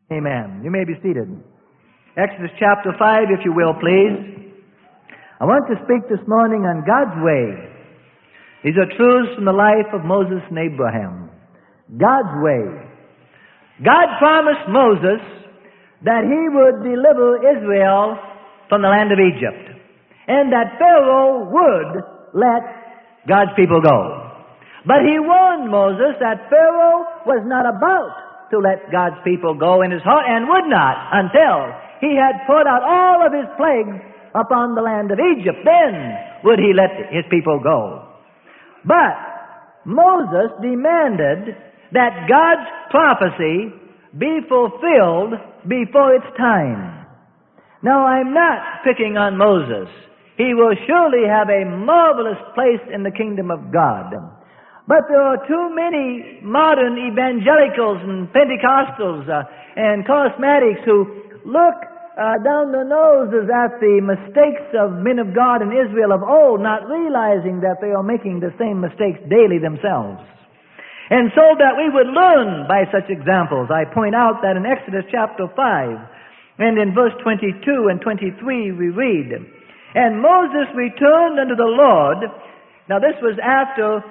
Amen. You may be seated. Exodus chapter 5, if you will, please. I want to speak this morning on God's way. These are truths from the life of Moses and Abraham. God's way. God promised Moses that he would deliver Israel from the land of Egypt, and that Pharaoh would let God's people go. But he warned Moses that Pharaoh was not about to let God's people go in his heart, and would not until he had poured out all of his plagues upon the land of Egypt. Then would he let his people go. But Moses demanded that God's prophecy be fulfilled before its time. Now, I'm not picking on Moses. He will surely have a marvelous place in the kingdom of God. But there are too many modern evangelicals and Pentecostals and charismatics who look down their noses at the mistakes of men of God in Israel of old, not realizing that they are making the same mistakes daily themselves. And so that we would learn by such examples, I point out that in Exodus chapter 5 and in verse 22 and 23 we read, "And Moses returned unto the Lord." Now this was after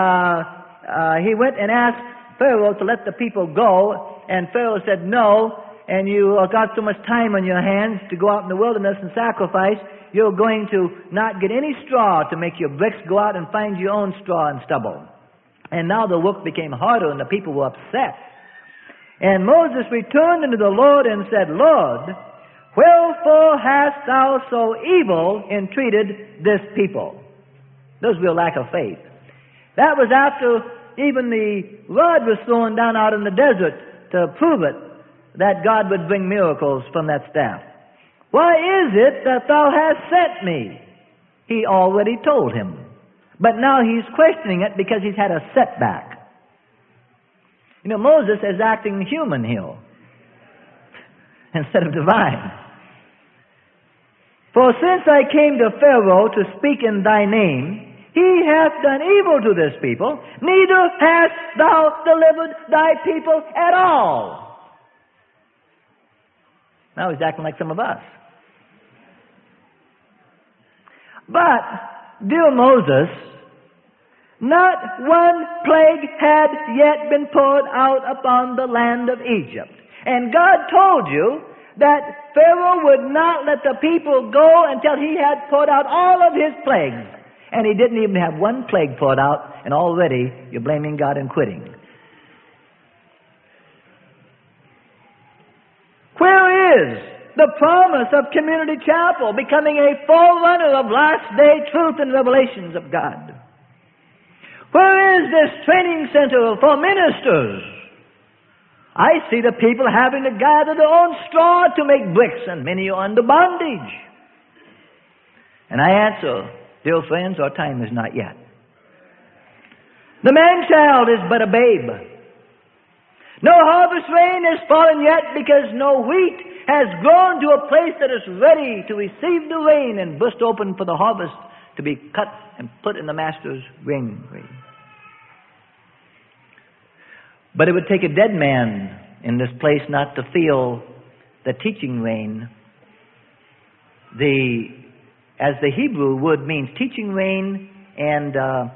he went and asked Pharaoh to let the people go, and Pharaoh said no, and you got so much time on your hands to go out in the wilderness and sacrifice, you're going to not get any straw to make your bricks. Go out and find your own straw and stubble. And now the work became harder, and the people were upset. And Moses returned unto the Lord and said, "Lord, wherefore hast thou so evil entreated this people?" There's real lack of faith. That was after even the rod was thrown down out in the desert to prove it, that God would bring miracles from that staff. "Why is it that thou hast sent me?" He already told him. But now he's questioning it because he's had a setback. You know, Moses is acting human here instead of divine. "For since I came to Pharaoh to speak in thy name, he hath done evil to this people, neither hast thou delivered thy people at all." Now he's acting like some of us. "But, dear Moses, not one plague had yet been poured out upon the land of Egypt. And God told you that Pharaoh would not let the people go until he had poured out all of his plagues. And he didn't even have one plague poured out, and already you're blaming God and quitting. Where is the promise of Community Chapel becoming a forerunner of last-day truth and revelations of God? Where is this training center for ministers? I see the people having to gather their own straw to make bricks, and many are under bondage. And I answer, dear friends, our time is not yet. The man-child is but a babe. No harvest rain has fallen yet, because no wheat has grown to a place that is ready to receive the rain and burst open for the harvest to be cut and put in the master's granary. But it would take a dead man in this place not to feel the teaching rain. As the Hebrew word means, teaching rain and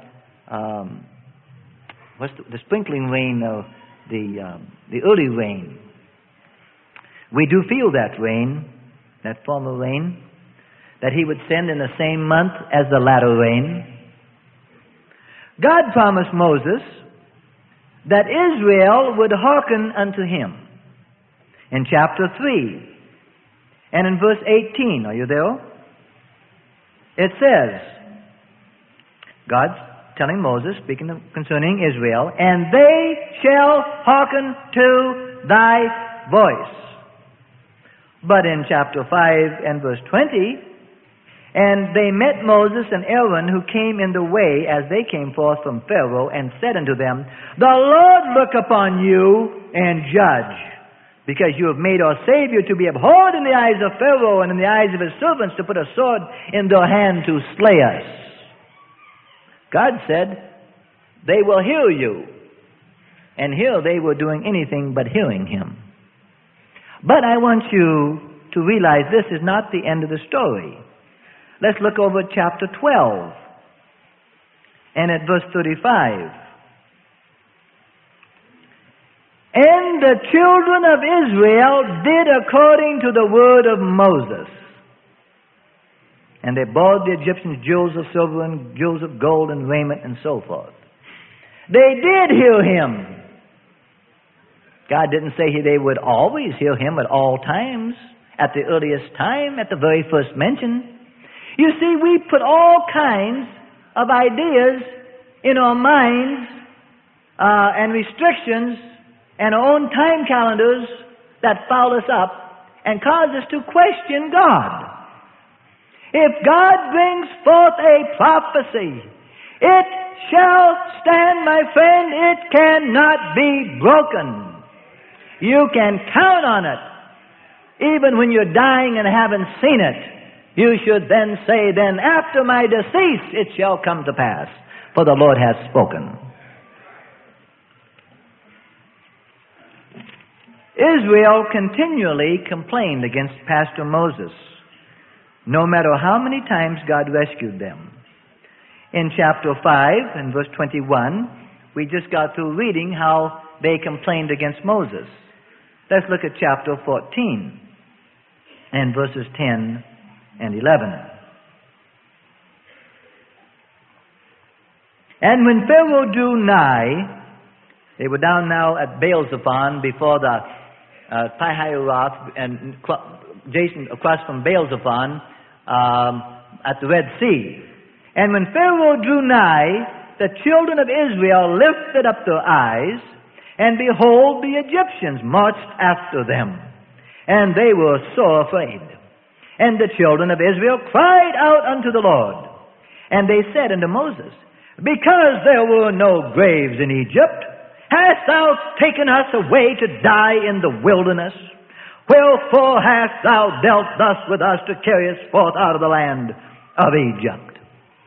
what's the sprinkling rain, the early rain. We do feel that rain, that former rain, that He would send in the same month as the latter rain. God promised Moses that Israel would hearken unto Him. In chapter 3 and in verse 18, are you there? It says, God's telling Moses, speaking concerning Israel, "And they shall hearken to thy voice." But in chapter 5 and verse 20, "And they met Moses and Aaron, who came in the way as they came forth from Pharaoh, and said unto them, The Lord look upon you and judge, because you have made our Savior to be abhorred in the eyes of Pharaoh and in the eyes of his servants, to put a sword in their hand to slay us." God said, they will hear you. And here they were doing anything but hearing Him. But I want you to realize this is not the end of the story. Let's look over at chapter 12 and at verse 35. And the children of Israel did according to the word of Moses. And they bought the Egyptians jewels of silver and jewels of gold and raiment and so forth. They did heal him. God didn't say they would always heal him at all times, at the earliest time, at the very first mention. You see, we put all kinds of ideas in our minds and restrictions and our own time calendars that foul us up and cause us to question God. If God brings forth a prophecy, it shall stand, my friend. It cannot be broken. You can count on it. Even when you're dying and haven't seen it, you should then say, then after my decease it shall come to pass, for the Lord hath spoken. Israel continually complained against Pastor Moses, no matter how many times God rescued them. In chapter 5 and verse 21, we just got through reading how they complained against Moses. Let's look at chapter 14 and verses 10 and 11. And when Pharaoh drew nigh, they were down now at Baal-zephon before the Pi-hahiroth and Jason across from Baal-zephon at the Red Sea. And when Pharaoh drew nigh, the children of Israel lifted up their eyes, and behold, the Egyptians marched after them, and they were sore afraid. And the children of Israel cried out unto the Lord, and they said unto Moses, because there were no graves in Egypt, hast thou taken us away to die in the wilderness? Wherefore hast thou dealt thus with us to carry us forth out of the land of Egypt?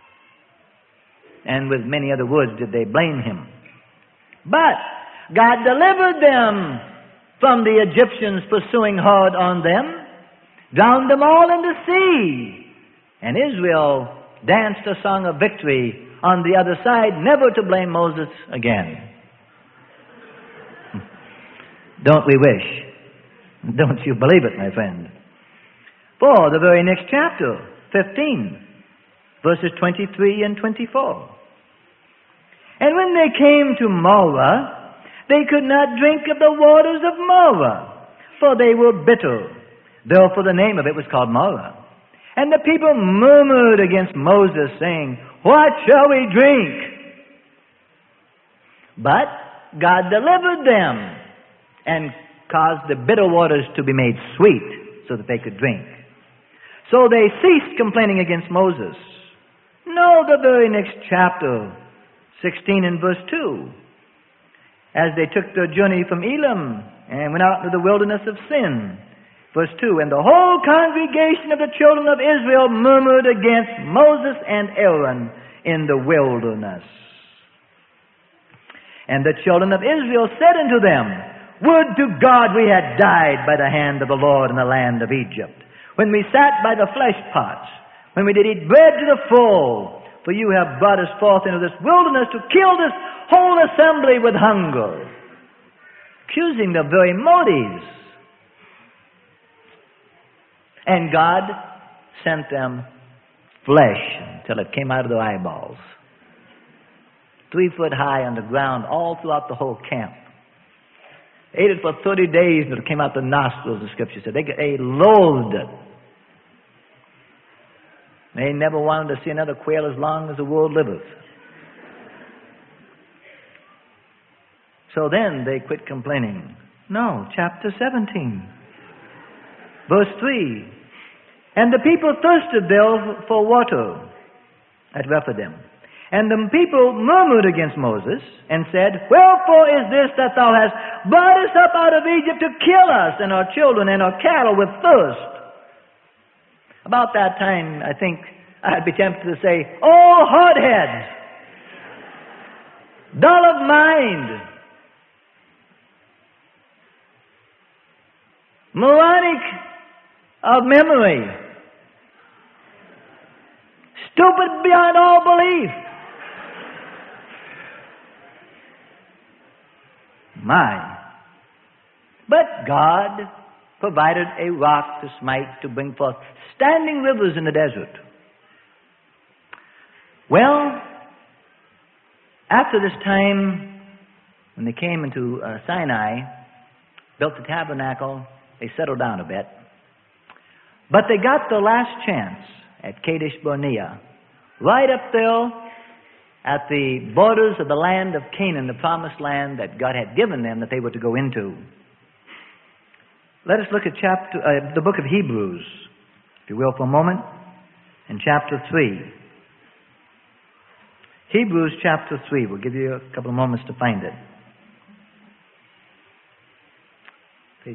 And with many other words did they blame him. But God delivered them from the Egyptians pursuing hard on them, drowned them all in the sea. And Israel danced a song of victory on the other side, never to blame Moses again. Don't we wish? Don't you believe it, my friend? For the very next chapter, 15, verses 23 and 24. And when they came to Marah, they could not drink of the waters of Marah, for they were bitter. Therefore the name of it was called Marah. And the people murmured against Moses, saying, what shall we drink? But God delivered them and caused the bitter waters to be made sweet so that they could drink. So they ceased complaining against Moses. No, the very next chapter, 16 and verse 2. As they took their journey from Elim and went out into the wilderness of Sin. Verse 2, and the whole congregation of the children of Israel murmured against Moses and Aaron in the wilderness. And the children of Israel said unto them, would to God we had died by the hand of the Lord in the land of Egypt, when we sat by the flesh pots, when we did eat bread to the full. For you have brought us forth into this wilderness to kill this whole assembly with hunger. Accusing the very motives. And God sent them flesh until it came out of their eyeballs. 3 foot high on the ground all throughout the whole camp. Ate it for 30 days and it came out the nostrils, the scripture said. They loathed it. They never wanted to see another quail as long as the world liveth. So then they quit complaining. No, chapter 17, verse 3. And the people thirsted there for water at Rephidim. And the people murmured against Moses and said, wherefore is this that thou hast brought us up out of Egypt to kill us and our children and our cattle with thirst? About that time, I think I'd be tempted to say, oh, hardheads, dull of mind. moronic of memory, stupid beyond all belief. My. But God provided a rock to smite to bring forth standing rivers in the desert. Well, after this time, when they came into Sinai, built the tabernacle, they settled down a bit. But they got their last chance at Kadesh Barnea, right up there at the borders of the land of Canaan, the promised land that God had given them that they were to go into. Let us look at the book of Hebrews, if you will, for a moment, in chapter 3. Hebrews chapter 3. We'll give you a couple of moments to find it. Please.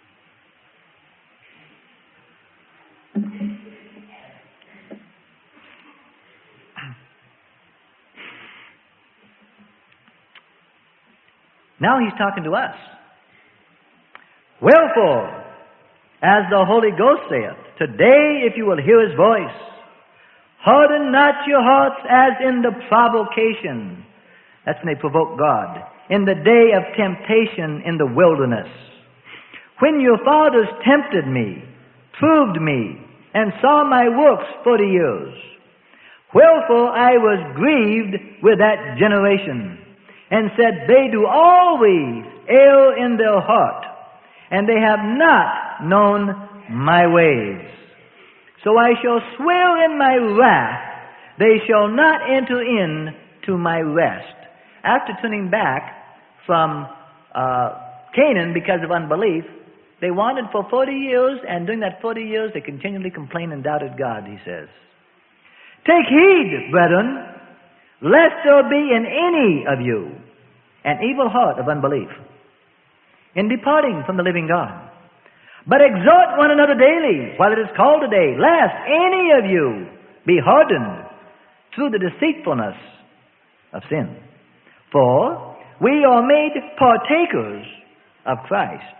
Now he's talking to us. Wherefore, as the Holy Ghost saith, today if you will hear his voice, harden not your hearts as in the provocation. That's when they provoke God. In the day of temptation in the wilderness. When your fathers tempted me, proved me, and saw my works 40 years. Wherefore I was grieved with that generation, and said, they do always err in their heart, and they have not known my ways. So I shall swear in my wrath, they shall not enter in to my rest. After turning back from Canaan because of unbelief, they wandered for 40 years, and during that 40 years they continually complained and doubted God, he says. Take heed, brethren, lest there be in any of you an evil heart of unbelief, in departing from the living God. But exhort one another daily, while it is called today, lest any of you be hardened through the deceitfulness of sin. For we are made partakers of Christ,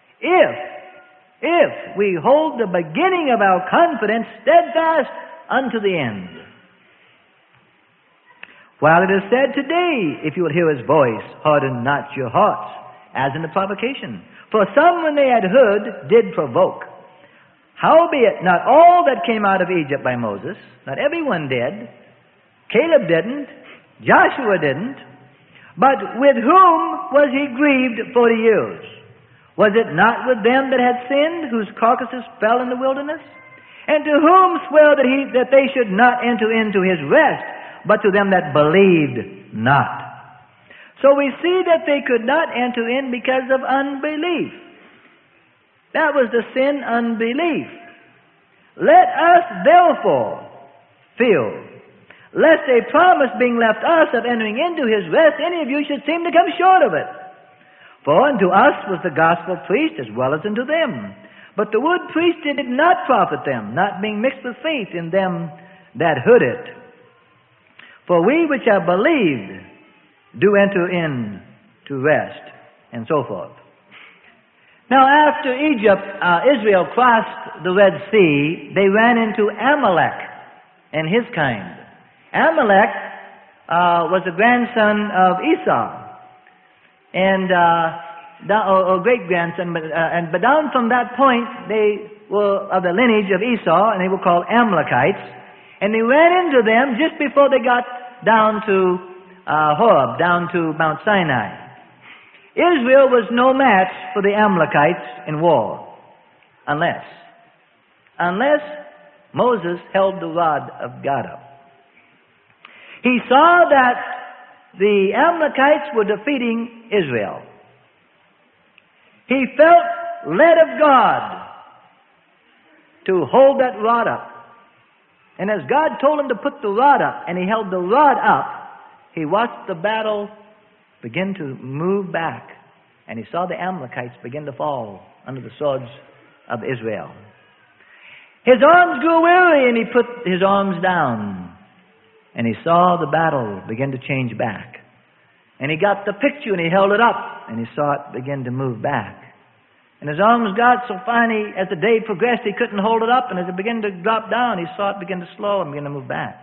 if we hold the beginning of our confidence steadfast unto the end. While it is said today, if you will hear his voice, harden not your hearts, as in the provocation. For some, when they had heard, did provoke. Howbeit, not all that came out of Egypt by Moses, not everyone did. Caleb didn't. Joshua didn't. But with whom was he grieved 40 years? Was it not with them that had sinned, whose carcasses fell in the wilderness? And to whom sware that they should not enter into his rest, but to them that believed not? So we see that they could not enter in because of unbelief. That was the sin, unbelief. Let us therefore fear, lest a promise being left us of entering into his rest, any of you should seem to come short of it. For unto us was the gospel preached as well as unto them. But the word preached did not profit them, not being mixed with faith in them that heard it. For we which have believed do enter in to rest, and so forth. Now after Israel crossed the Red Sea, they ran into Amalek and his kind. Amalek was a grandson of Esau, and or great-grandson, but down from that point, they were of the lineage of Esau, and they were called Amalekites, and they ran into them just before they got down to Horeb, down to Mount Sinai. Israel was no match for the Amalekites in war, unless Moses held the rod of God up. He saw that the Amalekites were defeating Israel. He felt led of God to hold that rod up. And as God told him to put the rod up, and he held the rod up, he watched the battle begin to move back, and he saw the Amalekites begin to fall under the swords of Israel. His arms grew weary, and he put his arms down, and he saw the battle begin to change back. And he got the picture, and he held it up, and he saw it begin to move back. And his arms got so fine, as the day progressed, he couldn't hold it up. And as it began to drop down, he saw it begin to slow and begin to move back.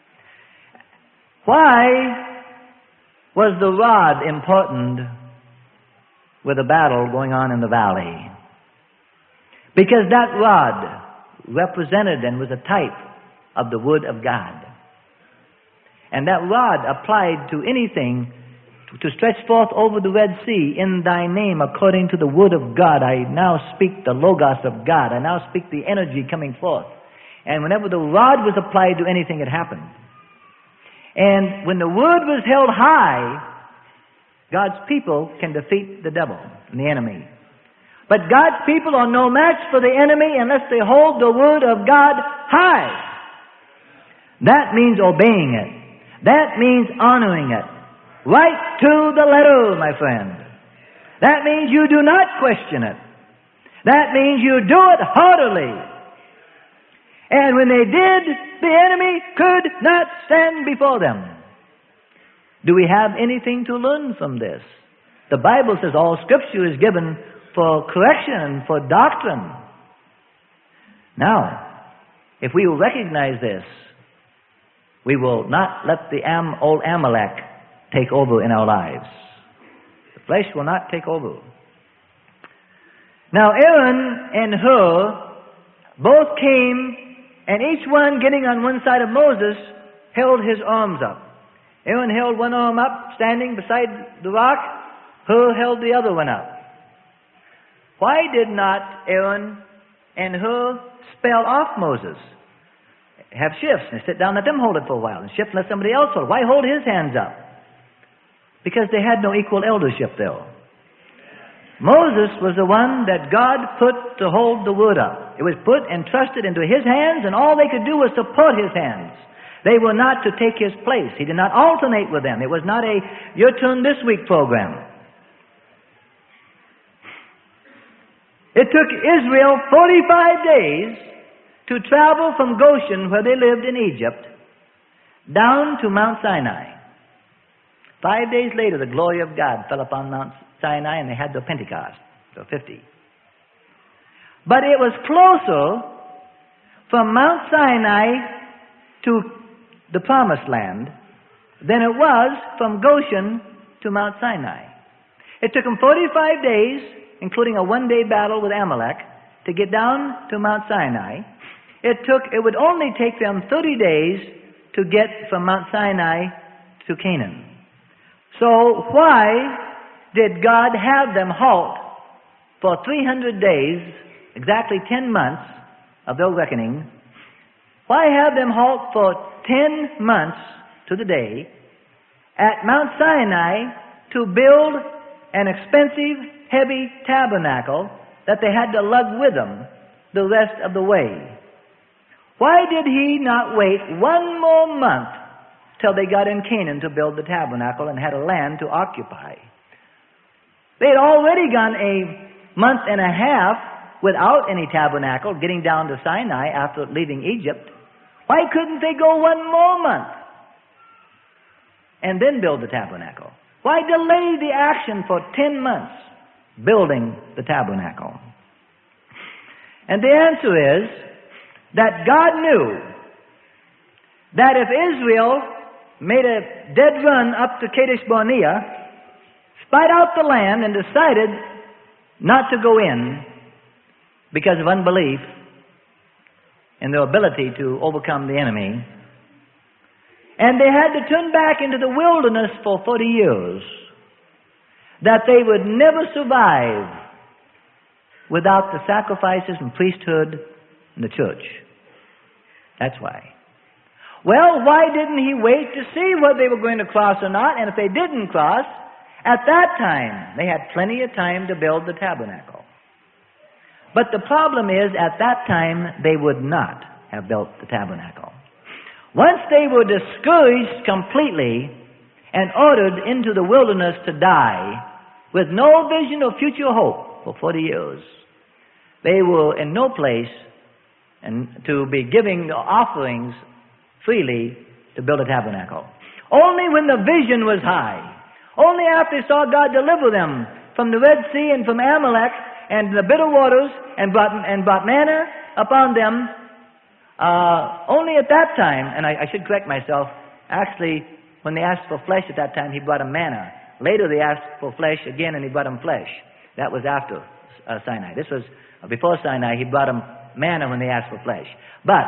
Why was the rod important with the battle going on in the valley? Because that rod represented and was a type of the Word of God. And that rod applied to anything to stretch forth over the Red Sea in thy name according to the Word of God. I now speak the Logos of God. I now speak the energy coming forth. And whenever the rod was applied to anything, it happened. And when the Word was held high, God's people can defeat the devil and the enemy. But God's people are no match for the enemy unless they hold the Word of God high. That means obeying it. That means honoring it. Right to the letter, my friend. That means you do not question it. That means you do it heartily. And when they did, the enemy could not stand before them. Do we have anything to learn from this? The Bible says all Scripture is given for correction and for doctrine. Now, if we will recognize this, we will not let the old Amalek take over in our lives. The flesh will not take over. Now Aaron and Hur both came, and each one getting on one side of Moses held his arms up. Aaron held one arm up, standing beside the rock. Hur held the other one up. Why did not Aaron and Hur spell off Moses? Have shifts and sit down, let them hold it for a while, and shift, let somebody else hold it. Why hold his hands up? Because they had no equal eldership there. Moses was the one that God put to hold the word up. It was put and trusted into his hands, and all they could do was support his hands. They were not to take his place. He did not alternate with them. It was not a your turn this week program. It took Israel 45 days to travel from Goshen, where they lived in Egypt, down to Mount Sinai. 5 days later, the glory of God fell upon Mount Sinai, and they had the Pentecost, so 50. But it was closer from Mount Sinai to the Promised Land than it was from Goshen to Mount Sinai. It took them 45 days, including a one-day battle with Amalek, to get down to Mount Sinai. It would only take them 30 days to get from Mount Sinai to Canaan. So why did God have them halt for 300 days, exactly 10 months of their reckoning? Why have them halt for 10 months to the day at Mount Sinai to build an expensive, heavy tabernacle that they had to lug with them the rest of the way? Why did he not wait one more month till they got in Canaan to build the tabernacle and had a land to occupy? They had already gone a month and a half without any tabernacle, getting down to Sinai after leaving Egypt. Why couldn't they go one more month and then build the tabernacle? Why delay the action for 10 months building the tabernacle? And the answer is that God knew that if Israel made a dead run up to Kadesh Barnea, spied out the land, and decided not to go in because of unbelief and their ability to overcome the enemy, and they had to turn back into the wilderness for 40 years, that they would never survive without the sacrifices and priesthood in the church. That's why. Well, why didn't he wait to see whether they were going to cross or not? And if they didn't cross, at that time, they had plenty of time to build the tabernacle. But the problem is, at that time, they would not have built the tabernacle. Once they were discouraged completely and ordered into the wilderness to die with no vision of future hope for 40 years, they were in no place and to be giving the offerings freely to build a tabernacle. Only when the vision was high, only after they saw God deliver them from the Red Sea and from Amalek, and the bitter waters, and brought manna upon them. Only at that time, and I should correct myself, actually, when they asked for flesh at that time, he brought them manna. Later they asked for flesh again, and he brought them flesh. That was after Sinai. This was before Sinai. He brought them manna when they asked for flesh. But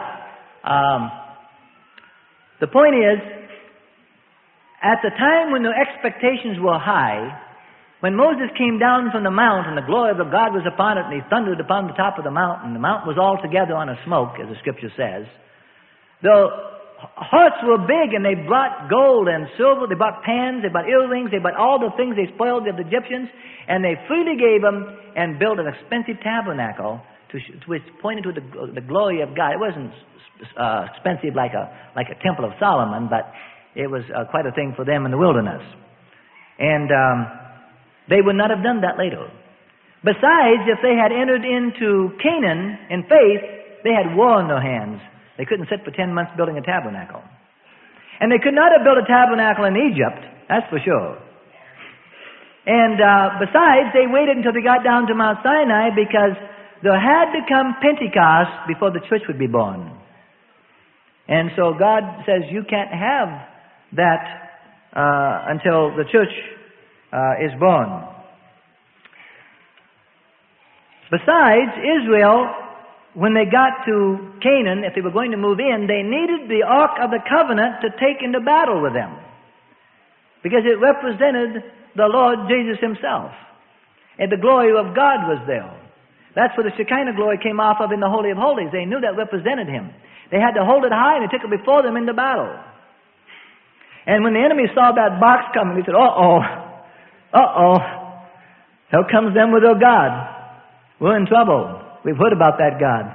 the point is, at the time when the expectations were high, when Moses came down from the mount and the glory of God was upon it, and he thundered upon the top of the mountain was altogether on a smoke, as the Scripture says, the hearts were big, and they brought gold and silver, they brought pans, they brought earrings, they brought all the things they spoiled of the Egyptians, and they freely gave them and built an expensive tabernacle which pointed to the glory of God. It wasn't expensive like a temple of Solomon, but it was quite a thing for them in the wilderness. And they would not have done that later. Besides, if they had entered into Canaan in faith, they had war in their hands. They couldn't sit for 10 months building a tabernacle. And they could not have built a tabernacle in Egypt, that's for sure. And besides, they waited until they got down to Mount Sinai because there had to come Pentecost before the church would be born. And so God says you can't have that until the church is born. Besides, Israel, when they got to Canaan, if they were going to move in, they needed the Ark of the Covenant to take into battle with them, because it represented the Lord Jesus himself, and the glory of God was there. That's where the Shekinah glory came off of in the Holy of Holies. They knew that represented him. They had to hold it high, and they took it before them into battle. And when the enemy saw that box coming, he said, here comes them with their God. We're in trouble. We've heard about that God.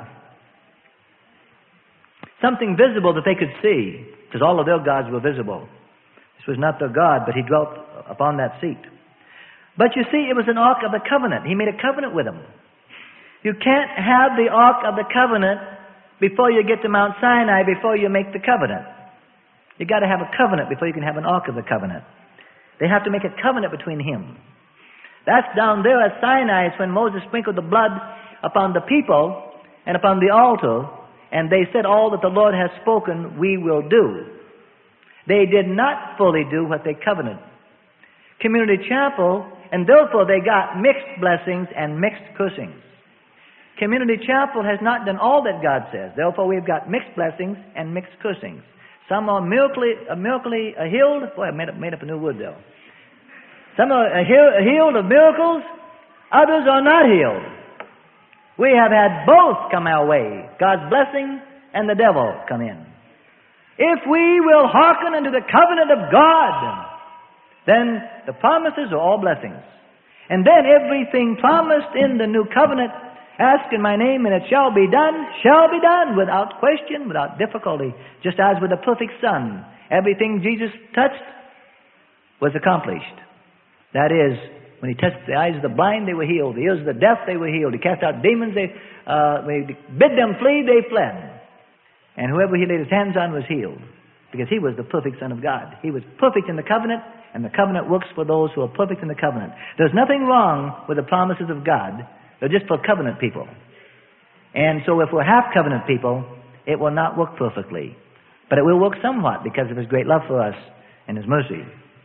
Something visible that they could see, because all of their gods were visible. This was not their God, but he dwelt upon that seat. But you see, it was an Ark of the Covenant. He made a covenant with them. You can't have the Ark of the Covenant before you get to Mount Sinai, before you make the covenant. You've got to have a covenant before you can have an Ark of the Covenant. They have to make a covenant between him. That's down there at Sinai. It's when Moses sprinkled the blood upon the people and upon the altar, and they said, all that the Lord has spoken, we will do. They did not fully do what they covenanted. Community Chapel, and therefore they got mixed blessings and mixed cursings. Community Chapel has not done all that God says. Therefore we've got mixed blessings and mixed cursings. Some are miraculously healed. Boy, I made up a new word there. Some are healed of miracles. Others are not healed. We have had both come our way, God's blessing and the devil come in. If we will hearken unto the covenant of God, then the promises are all blessings. And then everything promised in the new covenant, ask in my name and it shall be done without question, without difficulty, just as with the perfect Son. Everything Jesus touched was accomplished. That is, when he touched the eyes of the blind, they were healed. The ears of the deaf, they were healed. He cast out demons. When he bid them flee, they fled. And whoever he laid his hands on was healed, because he was the perfect Son of God. He was perfect in the covenant, and the covenant works for those who are perfect in the covenant. There's nothing wrong with the promises of God. They're just for covenant people. And so if we're half covenant people, it will not work perfectly. But it will work somewhat because of his great love for us and his mercy.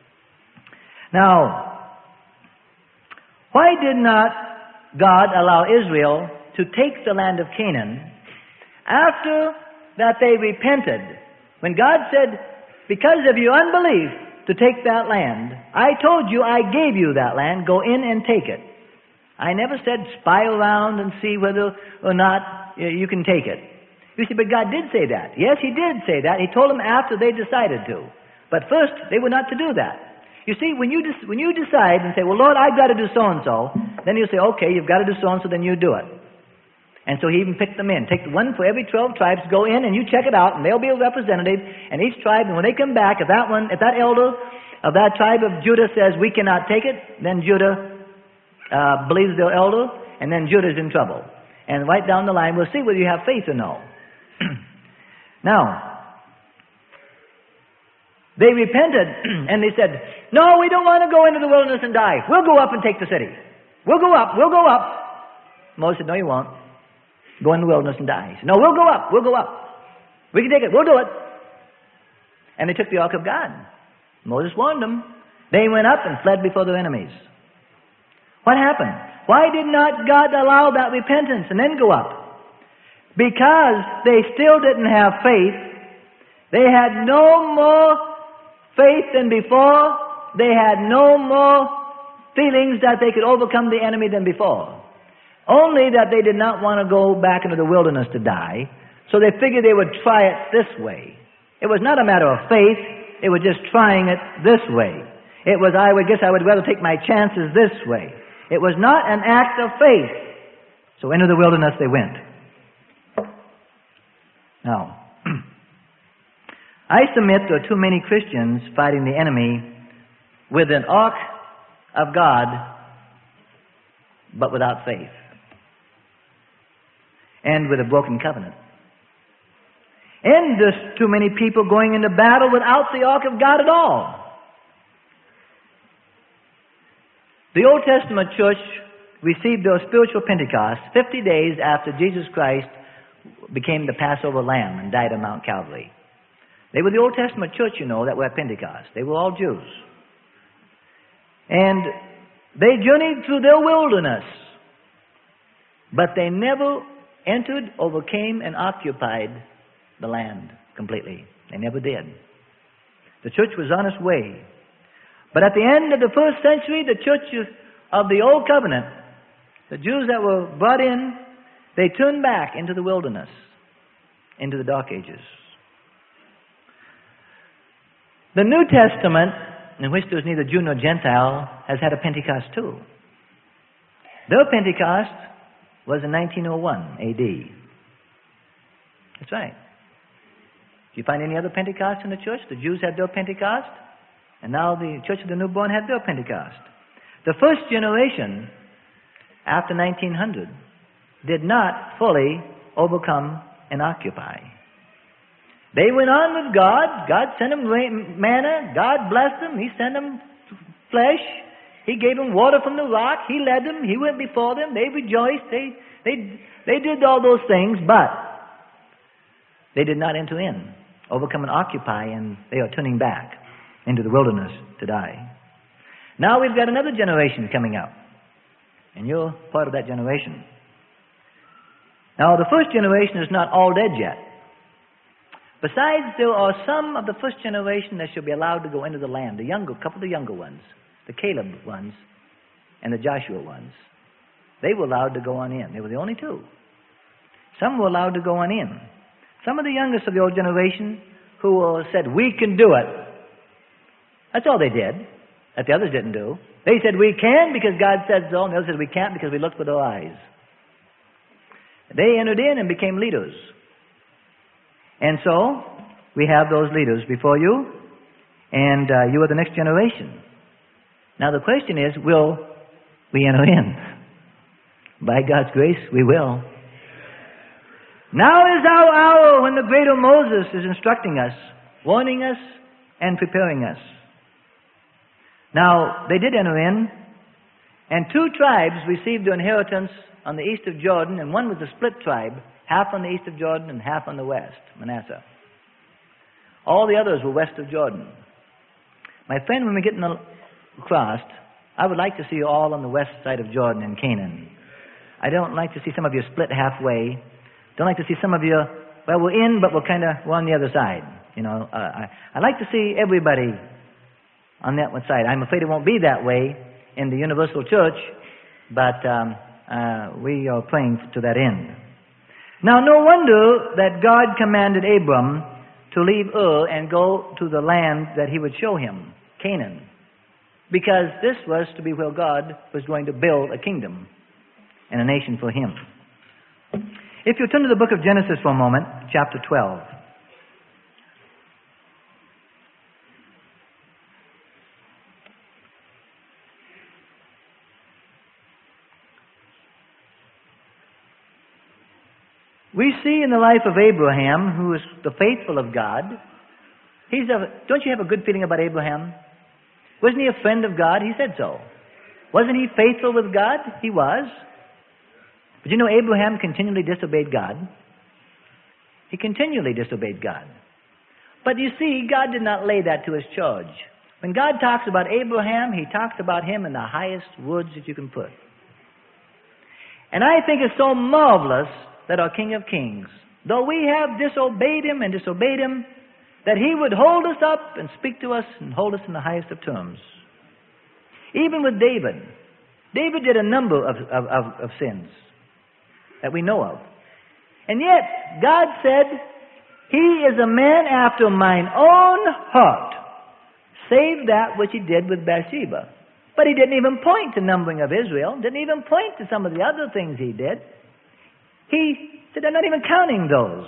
Now, why did not God allow Israel to take the land of Canaan after that they repented? When God said, because of your unbelief to take that land, I told you I gave you that land, go in and take it. I never said spy around and see whether or not you can take it. You see, but God did say that. Yes, he did say that. He told them after they decided to. But first, they were not to do that. You see, when you decide and say, well, Lord, I've got to do so-and-so, then you say, okay, you've got to do so-and-so, then you do it. And so he even picked them in. Take one for every 12 tribes, go in and you check it out, and they'll be a representative, and each tribe, and when they come back, if that elder of that tribe of Judah says, we cannot take it, then Judah believes their elder, and then Judah's in trouble. And right down the line, we'll see whether you have faith or no. Now, they repented, and they said, no, we don't want to go into the wilderness and die. We'll go up and take the city. We'll go up. Moses said, no, you won't. Go in the wilderness and die. He said, no, we'll go up. We'll go up. We can take it. We'll do it. And they took the ark of God. Moses warned them. They went up and fled before their enemies. What happened? Why did not God allow that repentance and then go up? Because they still didn't have faith. They had no more faith than before. They had no more feelings that they could overcome the enemy than before. Only that they did not want to go back into the wilderness to die, so they figured they would try it this way. It was not a matter of faith, it was just trying it this way. It was, I would rather take my chances this way. It was not an act of faith. So into the wilderness they went. Now, I submit there are too many Christians fighting the enemy with an ark of God, but without faith. And with a broken covenant. And there's too many people going into battle without the ark of God at all. The Old Testament church received their spiritual Pentecost 50 days after Jesus Christ became the Passover lamb and died on Mount Calvary. They were the Old Testament church, you know, that were at Pentecost. They were all Jews. And they journeyed through their wilderness, but they never entered, overcame, and occupied the land completely. They never did. The church was on its way. But at the end of the first century, the church of the Old Covenant, the Jews that were brought in, they turned back into the wilderness, into the Dark Ages. The New Testament, in which there is neither Jew nor Gentile, has had a Pentecost too. Their Pentecost was in 1901 A.D. That's right. Do you find any other Pentecost in the church? The Jews had their Pentecost, and now the Church of the Newborn had their Pentecost. The first generation, after 1900, did not fully overcome and occupy. They went on with God. God sent them manna. God blessed them. He sent them flesh. He gave them water from the rock. He led them. He went before them. They rejoiced. They did all those things, but they did not enter in, overcome and occupy, and they are turning back into the wilderness to die. Now we've got another generation coming up, and you're part of that generation. Now the first generation is not all dead yet. Besides, there are some of the first generation that shall be allowed to go into the land. A couple of the younger ones, the Caleb ones and the Joshua ones. They were allowed to go on in. They were the only two. Some were allowed to go on in. Some of the youngest of the old generation who said, we can do it. That's all they did, that the others didn't do. They said, we can because God said so, and the others said, we can't because we looked with our eyes. They entered in and became leaders. And so, we have those leaders before you, and you are the next generation. Now the question is, will we enter in? By God's grace, we will. Now is our hour when the greater Moses is instructing us, warning us, and preparing us. Now, they did enter in, and two tribes received their inheritance on the east of Jordan, and one was a split tribe, half on the east of Jordan and half on the west, Manasseh. All the others were west of Jordan. My friend, when we get across, I would like to see you all on the west side of Jordan in Canaan. I don't like to see some of you split halfway. Don't like to see some of you, well, we're in, but we're on the other side. You know, I like to see everybody on that one side. I'm afraid it won't be that way in the Universal Church, but we are praying to that end. Now, no wonder that God commanded Abram to leave Ur and go to the land that he would show him, Canaan, because this was to be where God was going to build a kingdom and a nation for him. If you turn to the book of Genesis for a moment, chapter 12. We see in the life of Abraham, who is the faithful of God, don't you have a good feeling about Abraham? Wasn't he a friend of God? He said so. Wasn't he faithful with God? He was. But you know, Abraham continually disobeyed God. He continually disobeyed God. But you see, God did not lay that to his charge. When God talks about Abraham, he talks about him in the highest words that you can put. And I think it's so marvelous that our King of Kings, though we have disobeyed him, that he would hold us up and speak to us and hold us in the highest of terms. Even with David. David did a number of sins that we know of. And yet, God said, he is a man after mine own heart, save that which he did with Bathsheba. But he didn't even point to numbering of Israel, didn't even point to some of the other things he did. He said, I'm not even counting those.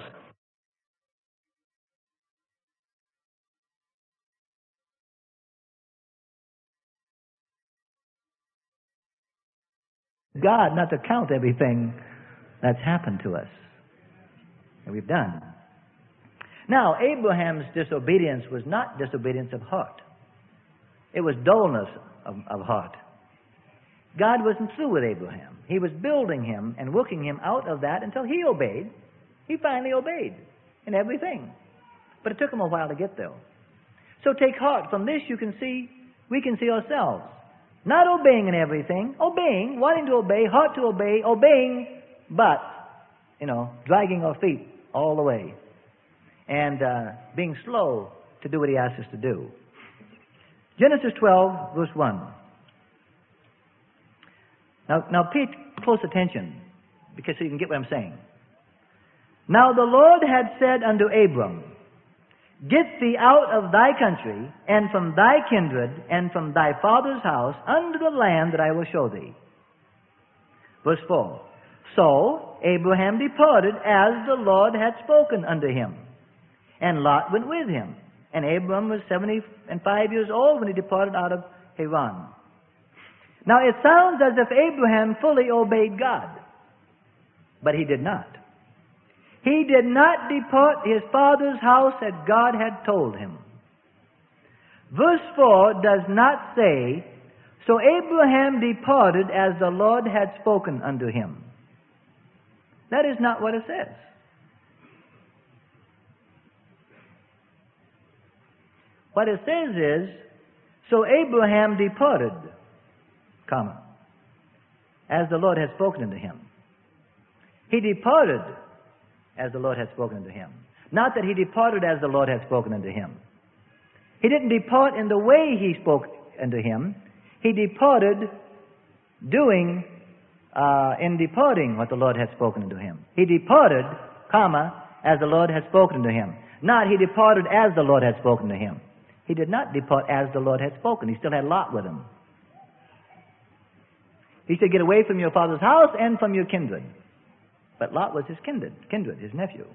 God not to count everything that's happened to us that we've done. Now, Abraham's disobedience was not disobedience of heart. It was dullness of heart. God wasn't through with Abraham. He was building him and working him out of that until he obeyed. He finally obeyed in everything. But it took him a while to get there. So take heart. From this we can see ourselves. Not obeying in everything, obeying, wanting to obey, heart to obey, obeying, but, dragging our feet all the way. And being slow to do what he asks us to do. Genesis 12, verse 1. Now pay close attention, because so you can get what I'm saying. Now the Lord had said unto Abram, Get thee out of thy country, and from thy kindred, and from thy father's house, unto the land that I will show thee. Verse 4. So Abraham departed as the Lord had spoken unto him, and Lot went with him. And Abram was 75 years old when he departed out of Haran. Now it sounds as if Abraham fully obeyed God, but he did not. He did not depart his father's house as God had told him. Verse 4 does not say, So Abraham departed as the Lord had spoken unto him. That is not what it says. What it says is, So Abraham departed, as the Lord had spoken unto him. He departed as the Lord had spoken unto him. Not that he departed as the Lord had spoken unto him. He didn't depart in the way he spoke unto him. He departed in departing what the Lord had spoken unto him. He departed, as the Lord had spoken unto him. Not he departed as the Lord had spoken to him. He did not depart as the Lord had spoken. He still had Lot with him. He said, Get away from your father's house and from your kindred. But Lot was his kindred, his nephew.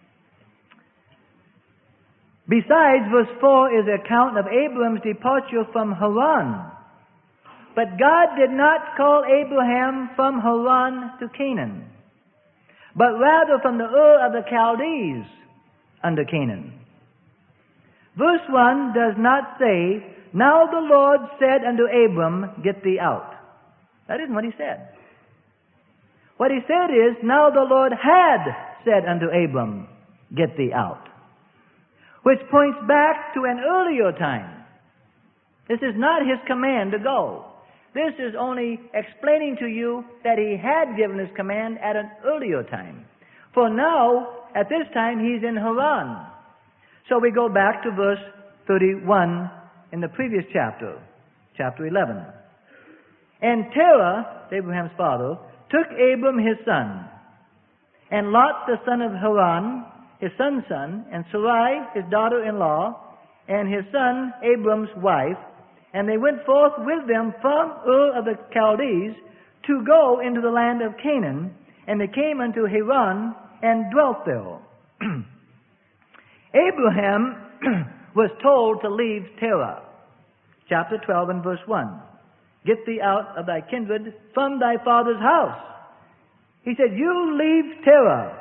Besides, verse 4 is an account of Abram's departure from Haran. But God did not call Abraham from Haran to Canaan, but rather from the Ur of the Chaldees unto Canaan. Verse 1 does not say, Now the Lord said unto Abram, Get thee out. That isn't what he said. What he said is, Now the Lord had said unto Abram, Get thee out. Which points back to an earlier time. This is not his command to go. This is only explaining to you that he had given his command at an earlier time. For now, at this time, he's in Haran. So we go back to verse 31 in the previous chapter, chapter 11. And Terah, Abraham's father, took Abram his son, and Lot the son of Haran, his son's son, and Sarai his daughter-in-law, and his son Abram's wife, and they went forth with them from Ur of the Chaldees to go into the land of Canaan, and they came unto Haran and dwelt there. Abraham was told to leave Terah, chapter 12 and verse 1. Get thee out of thy kindred from thy father's house. He said, You leave Terah.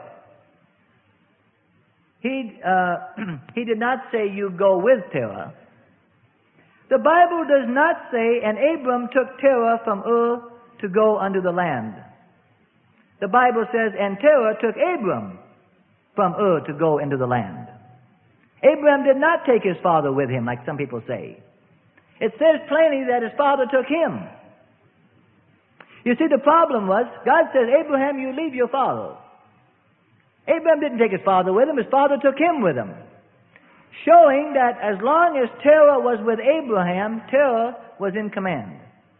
He did not say you go with Terah. The Bible does not say, and Abram took Terah from Ur to go unto the land. the Bible says, and Terah took Abram from Ur to go into the land. Abraham did not take his father with him, like some people say. It says plainly that his father took him. You see, the problem was, God says, Abraham, you leave your father. Abraham didn't take his father with him. His father took him with him. Showing that as long as Terah was with Abraham, Terah was in command.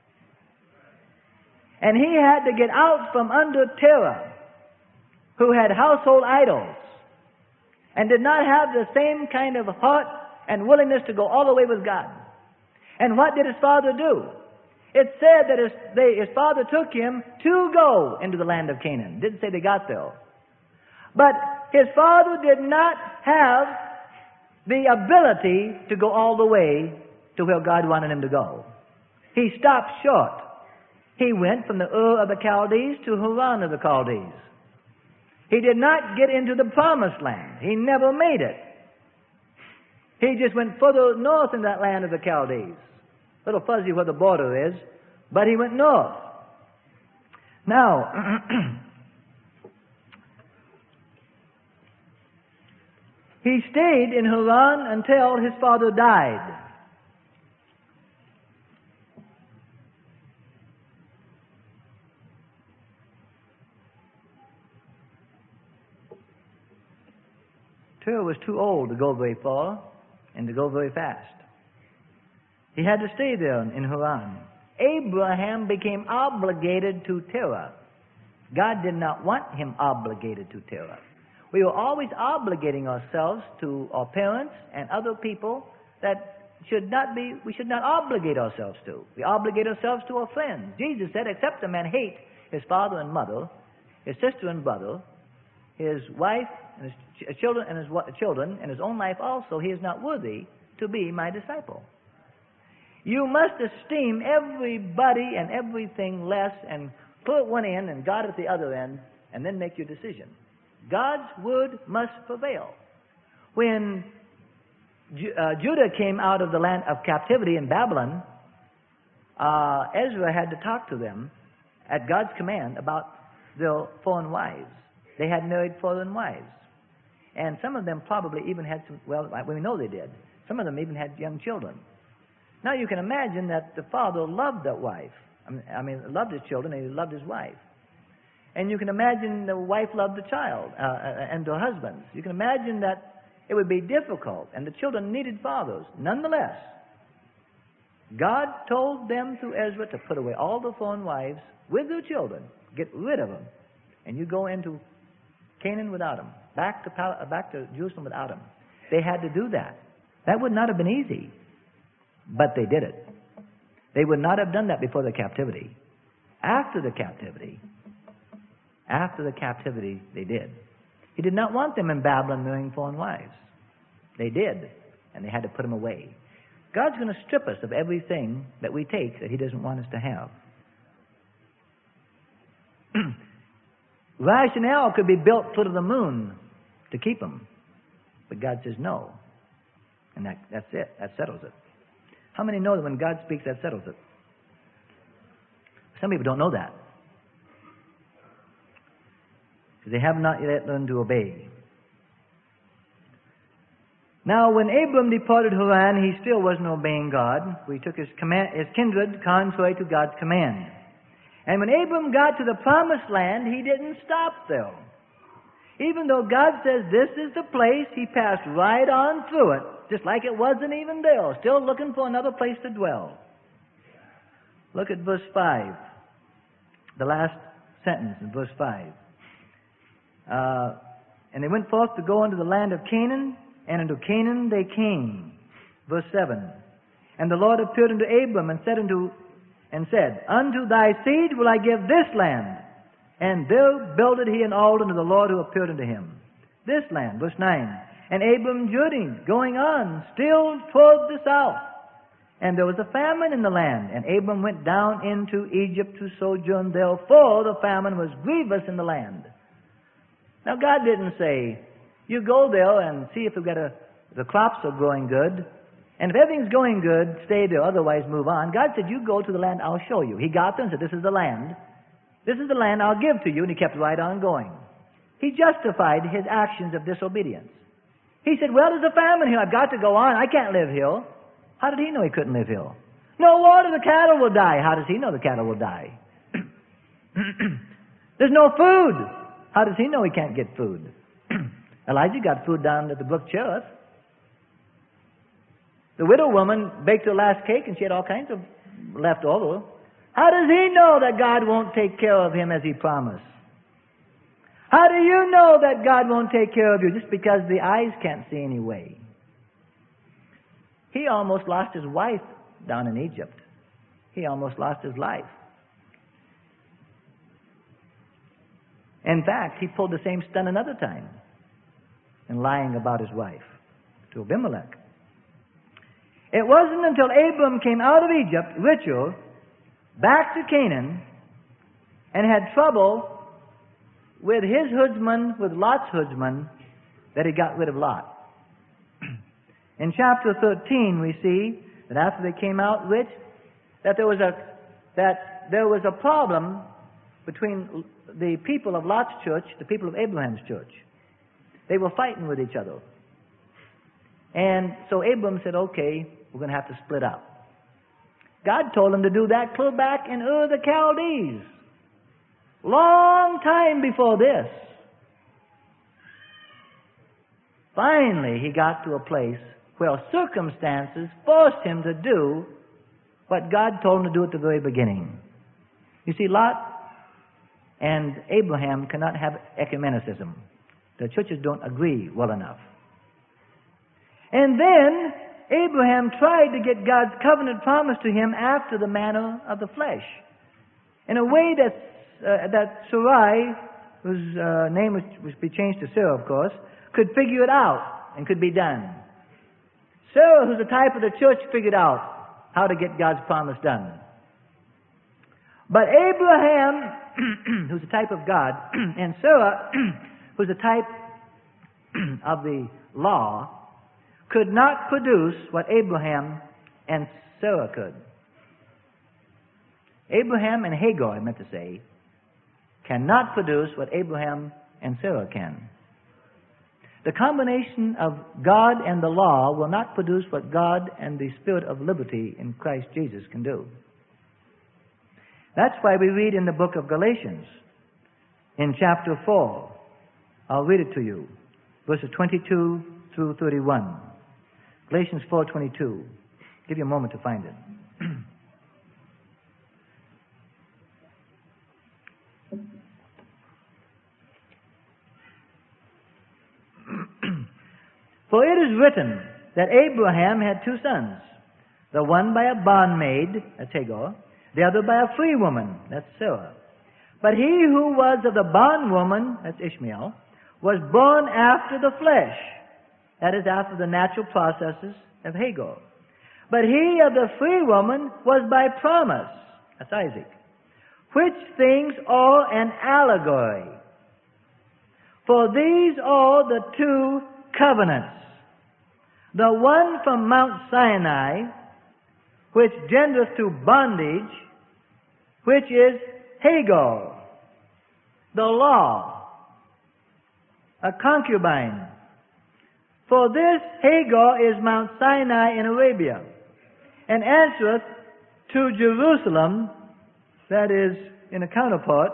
And he had to get out from under Terah, who had household idols, and did not have the same kind of heart and willingness to go all the way with God. And what did his father do? It said that his father took him to go into the land of Canaan. It didn't say they got there. But his father did not have the ability to go all the way to where God wanted him to go. He stopped short. He went from the Ur of the Chaldees to Haran of the Chaldees. He did not get into the promised land. He never made it. He just went further north in that land of the Chaldees. A little fuzzy where the border is, but he went north. Now, he stayed in Haran until his father died. Terah was too old to go very far and to go very fast. He had to stay there in Haran. Abraham became obligated to Terah. God did not want him obligated to Terah. We were always obligating ourselves to our parents and other people that we should not obligate ourselves to. We obligate ourselves to our friends. Jesus said, except a man hate his father and mother, his sister and brother, his wife and his children and his own life also, he is not worthy to be my disciple. You must esteem everybody and everything less and put one end and God at the other end and then make your decision. God's word must prevail. When Judah came out of the land of captivity in Babylon, Ezra had to talk to them at God's command about their foreign wives. They had married foreign wives. And some of them probably even had we know they did. Some of them even had young children. Now you can imagine that the father loved that wife. Loved his children and he loved his wife. And you can imagine the wife loved the child and their husbands. You can imagine that it would be difficult and the children needed fathers. Nonetheless, God told them through Ezra to put away all the foreign wives with their children. Get rid of them. And you go into Canaan without them. Back to Jerusalem without them. They had to do that. That would not have been easy. But they did it. They would not have done that before the captivity. After the captivity, they did. He did not want them in Babylon marrying foreign wives. They did, and they had to put them away. God's going to strip us of everything that we take that He doesn't want us to have. Rationale could be built foot of the moon to keep them. But God says no. And that's it. That settles it. How many know that when God speaks, that settles it? Some people don't know that. Because they have not yet learned to obey. Now, when Abram departed Haran, he still wasn't obeying God. For he took his kindred contrary to God's command. And when Abram got to the promised land, he didn't stop there. Even though God says this is the place, he passed right on through it, just like it wasn't even there, still looking for another place to dwell. Look at verse 5, the last sentence in verse 5. And they went forth to go into the land of Canaan, and into Canaan they came. Verse 7. And the Lord appeared unto Abram and said, Unto thy seed will I give this land. And there builded he an altar unto the Lord who appeared unto him. This land, verse 9. And Abram journeyed, going on, still toward the south. And there was a famine in the land. And Abram went down into Egypt to sojourn there, for the famine was grievous in the land. Now God didn't say, you go there and see if the crops are growing good. And if everything's going good, stay there, otherwise move on. God said, you go to the land I'll show you. He got there and said, this is the land. This is the land I'll give to you. And he kept right on going. He justified his actions of disobedience. He said, well, there's a famine here. I've got to go on. I can't live here. How did he know he couldn't live here? No water, the cattle will die. How does he know the cattle will die? There's no food. How does he know he can't get food? Elijah got food down at the brook Cherith. The widow woman baked her last cake and she had all kinds of left over. How does he know that God won't take care of him as he promised? How do you know that God won't take care of you just because the eyes can't see any way? He almost lost his wife down in Egypt. He almost lost his life. In fact, he pulled the same stunt another time in lying about his wife to Abimelech. It wasn't until Abram came out of Egypt, richer, back to Canaan, and had trouble with his herdsman, with Lot's herdsman, that he got rid of Lot. In chapter 13, we see that after they came out rich, that there was a problem between the people of Lot's church, the people of Abraham's church. They were fighting with each other. And so Abram said, okay, we're going to have to split up. God told him to do that clear back in Ur the Chaldees. Long time before this. Finally, he got to a place where circumstances forced him to do what God told him to do at the very beginning. You see, Lot and Abraham cannot have ecumenicism. The churches don't agree well enough. And then Abraham tried to get God's covenant promise to him after the manner of the flesh, in a way that Sarai, whose name was be changed to Sarah, of course, could figure it out and could be done. Sarah, who's a type of the church, figured out how to get God's promise done. But Abraham, who's a type of God, and Sarah, who's a type of the law, could not produce what Abraham and Sarah could. Abraham and Hagar, I meant to say, cannot produce what Abraham and Sarah can. The combination of God and the law will not produce what God and the Spirit of liberty in Christ Jesus can do. That's why we read in the book of Galatians, in chapter 4, I'll read it to you, verses 22 through 31. Galatians 4:22. Give you a moment to find it. For it is written that Abraham had two sons, the one by a bondmaid, that's Hagar, the other by a free woman, that's Sarah. But he who was of the bondwoman, that's Ishmael, was born after the flesh, that is, after the natural processes of Hagar. But he of the free woman was by promise, that's Isaac, which things are an allegory. For these are the two covenants. The one from Mount Sinai, which gendereth to bondage, which is Hagar, the law, a concubine. For this Hagar is Mount Sinai in Arabia, and answereth to Jerusalem, that is, in a counterpart,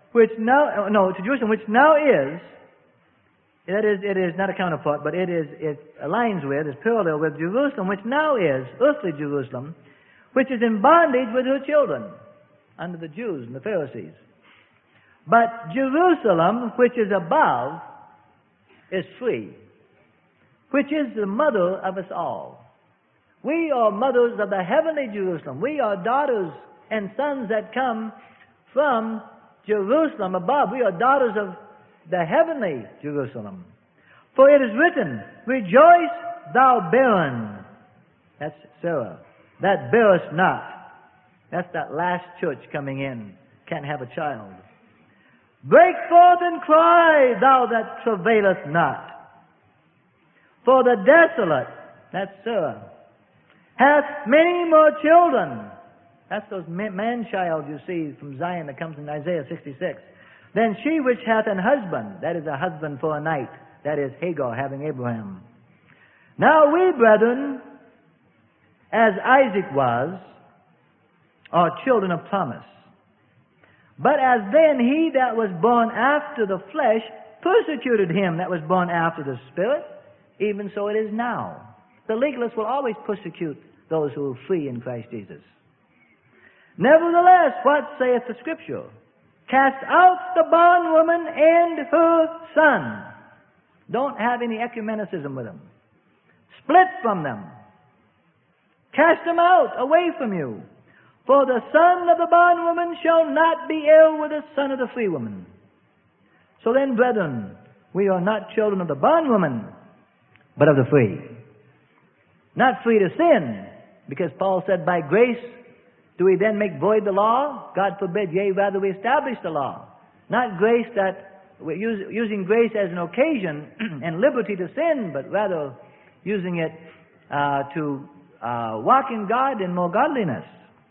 to Jerusalem, which now is, that is, it is not a counterpart, but it aligns with, is parallel with Jerusalem, which now is, earthly Jerusalem, which is in bondage with her children, under the Jews and the Pharisees. But Jerusalem, which is above, is free, which is the mother of us all. We are mothers of the heavenly Jerusalem. We are daughters and sons that come from Jerusalem above. We are daughters of the heavenly Jerusalem. For it is written, rejoice thou barren. That's Sarah. That bearest not. That's that last church coming in. Can't have a child. Break forth and cry, thou that travaileth not. For the desolate, that's Sarah, hath many more children. That's those man-child you see from Zion that comes in Isaiah 66. Then she which hath an husband, that is a husband for a night, that is Hagar having Abraham. Now we, brethren, as Isaac was, are children of promise. But as then he that was born after the flesh persecuted him that was born after the Spirit, even so it is now. The legalists will always persecute those who are free in Christ Jesus. Nevertheless, what saith the Scripture? Cast out the bondwoman and her son. Don't have any ecumenicism with them. Split from them. Cast them out, away from you. For the son of the bondwoman shall not be heir with the son of the free woman. So then, brethren, we are not children of the bondwoman, but of the free. Not free to sin, because Paul said, by grace do we then make void the law? God forbid, yea, rather we establish the law. Not grace that we're using grace as an occasion and liberty to sin, but rather using it to walk in God in more godliness.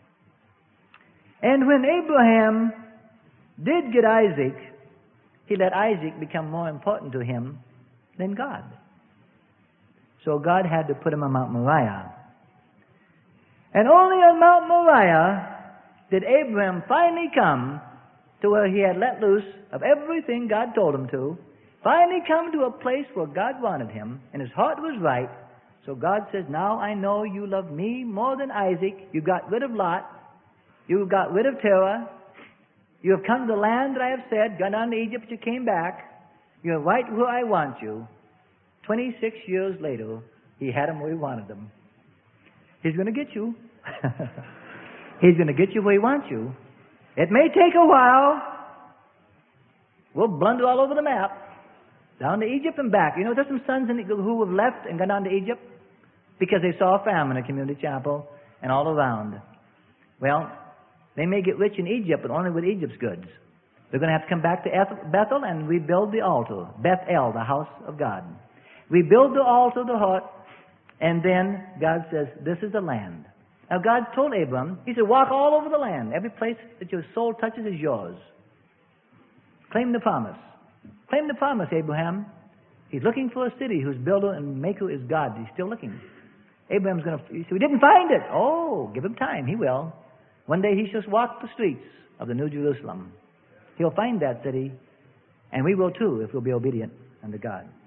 And when Abraham did get Isaac, he let Isaac become more important to him than God. So God had to put him on Mount Moriah. And only on Mount Moriah did Abraham finally come to where he had let loose of everything God told him to, finally come to a place where God wanted him, and his heart was right. So God says, now I know you love me more than Isaac. You got rid of Lot. You got rid of Terah. You have come to the land that I have said, gone down to Egypt, you came back. You're right where I want you. 26 years later, he had them where he wanted them. He's going to get you. He's going to get you where he wants you. It may take a while. We'll blunder all over the map. Down to Egypt and back. You know, there's some sons who have left and gone down to Egypt because they saw a famine in a community chapel and all around. Well, they may get rich in Egypt, but only with Egypt's goods. They're going to have to come back to Bethel and rebuild the altar. Bethel, the house of God. Rebuild the altar, the heart, and then God says, this is the land. Now God told Abram, he said, walk all over the land. Every place that your soul touches is yours. Claim the promise. Claim the promise, Abraham. He's looking for a city whose builder and maker is God. He's still looking. Abraham's going to, he said, we didn't find it. Oh, give him time. He will. One day he shall walk the streets of the New Jerusalem. He'll find that city, and we will too if we'll be obedient unto God.